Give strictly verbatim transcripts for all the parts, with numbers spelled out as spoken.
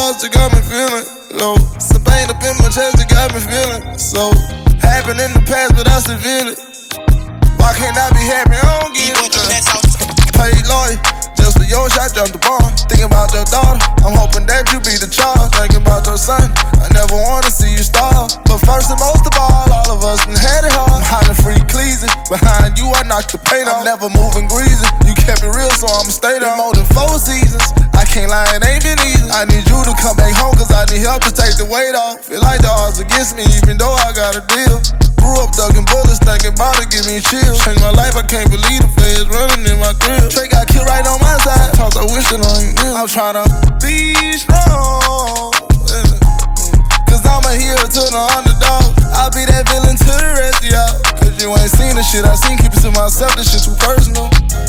thoughts that got me feeling low. Some pain up in my chest that got me feeling so. Happened in the past, but I still feel it. Why can't I be happy? I don't get it. Paid lawyer, just for your shot, jumped the bar. Thinking about your daughter, I'm hoping that you be the child. Thinking about your son, I never wanna see you starve. But first and most of all, all of us done had it hard. Behind the free cleasing, behind you I knocked the paint off. I'm never moving greasy, you kept it real, so I'ma stay there. More than four seasons, I can't lie, it ain't been easy. I need you to come back home, cause I need help to take the weight off. Feel like the odds against me, even though I got a deal. Grew up ducking bullets, thinking about it, give me chills. Changed my life, I can't believe the feds running in my grill. Trey got killed right on my side, talks I wish that I ain't knew. I'm tryna be strong, yeah. Cause I'm a hero to the underdog. I'll be that villain to the rest of y'all. Cause you ain't seen the shit I seen, keep it to myself, this shit too personal.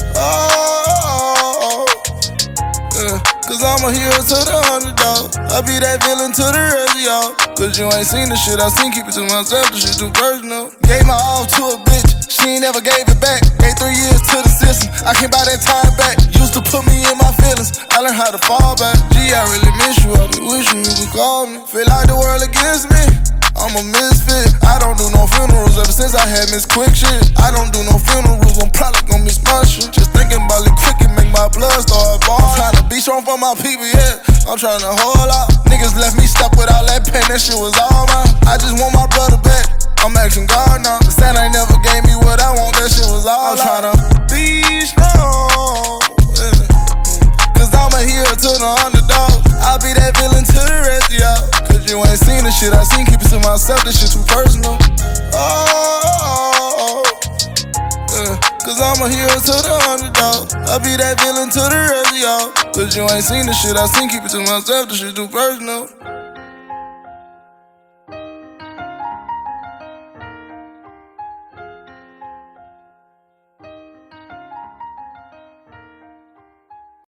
Oh, yeah. Cause I'm a hero to the underdog. I'll be that villain to the rest of y'all. Cause you ain't seen the shit I seen, keep it to myself, this shit too personal. Gave my all to a bitch, she ain't never gave it back. Gave three years to the system, I can't buy that time back. Used to put me in my feelings, I learned how to fall back. Gee, I really miss you, I be wishing you could call me. Feel like the world against me, I'm a misfit. I don't do no funerals ever since I had Miss Quick shit. I don't do no funerals, I'm probably gon' miss my shit. Just thinking about it quick and make my blood start boiling. I'm tryna be strong for my people, yeah. I'm tryna hold out. Niggas left me stuck with all that pain, that shit was all mine. I just want my brother back, I'm asking God now. The Santa ain't never gave me what I want, that shit was all I'm tryna be strong, yeah. Cause I'm a hero to the underdog. I'll be that villain to the rest of y'all. Cause you ain't seen the shit I seen, keep it to myself, this shit too personal. Oh, yeah. Cause I'm a hero to the underdog. I'll be that villain to the rest of y'all. Cause you ain't seen the shit I seen, keep it to myself, this shit too personal.